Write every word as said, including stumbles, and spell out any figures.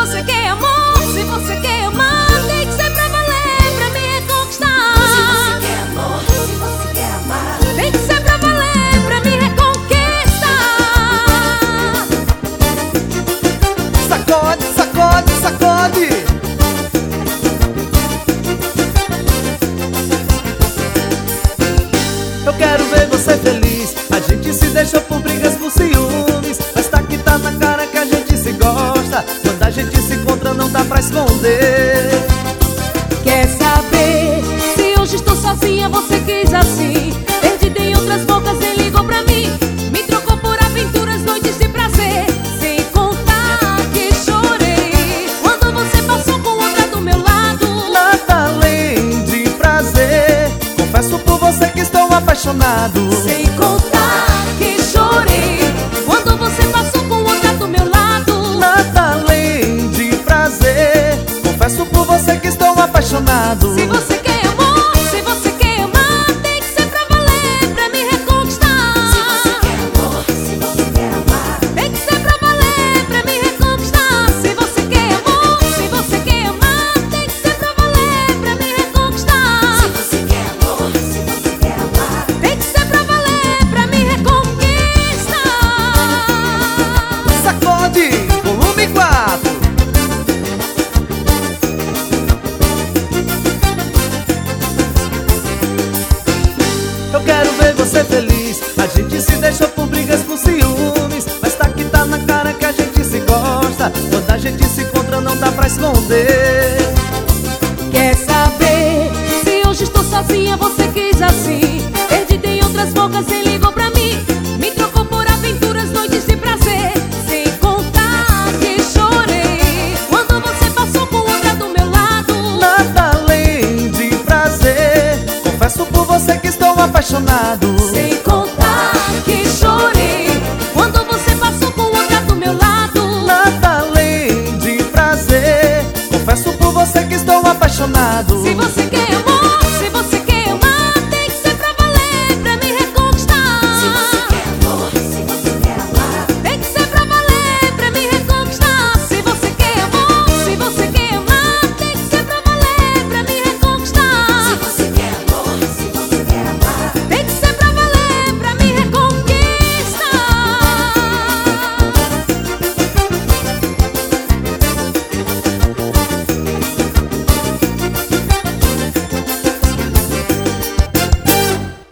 você quer amor, se você quer amar, tem que ser pra valer, pra me reconquistar. Se você quer amor, se você quer amar, tem que ser pra valer, pra me reconquistar. Sacode, sacode, sacode. Eu quero ver você feliz. A gente se deixou por brigas, por ciúmes, mas tá que tá na cara que a gente se gosta. Quando a gente se encontra não dá pra esconder. Quer saber se hoje estou sozinha, você quis assim, perdida em outras bocas, nem ligou pra mim, me trocou por aventuras, noites de prazer, sem contar que chorei quando você passou com outra do meu lado. Nada além de prazer, confesso por você que estou apaixonado. Sem contar que chorei quando você passou com outra do meu lado. Nada além de prazer, confesso por você que estou apaixonado. Se você quer amor, se você quer amar, tem que ser pra valer, pra me reconquistar. se você quer amor, se você quer amar, Tem que ser pra valer, pra me reconquistar. Se você quer amor, se você quer amar, tem que ser pra valer, pra me reconquistar. se você quer amor, se você quer amar, Tem que ser pra valer, pra me reconquistar. Sacode, volume quatro. Eu quero ver você feliz. A gente se deixou por brigas, por ciúmes, mas tá que tá na cara que a gente se gosta. Quando a gente se encontra não dá pra esconder. Quer saber se hoje estou sozinha, você quis assim, perdida em outras bocas, nem ligou pra mim, me trocou por aventuras, noites de prazer, sem contar que chorei quando você passou com outra do meu lado. Nada além de prazer, confesso por você que estou apaixonado. Sem contar que chorei quando você passou com outra do meu lado. Nada além de prazer, confesso por você que estou apaixonado. Se você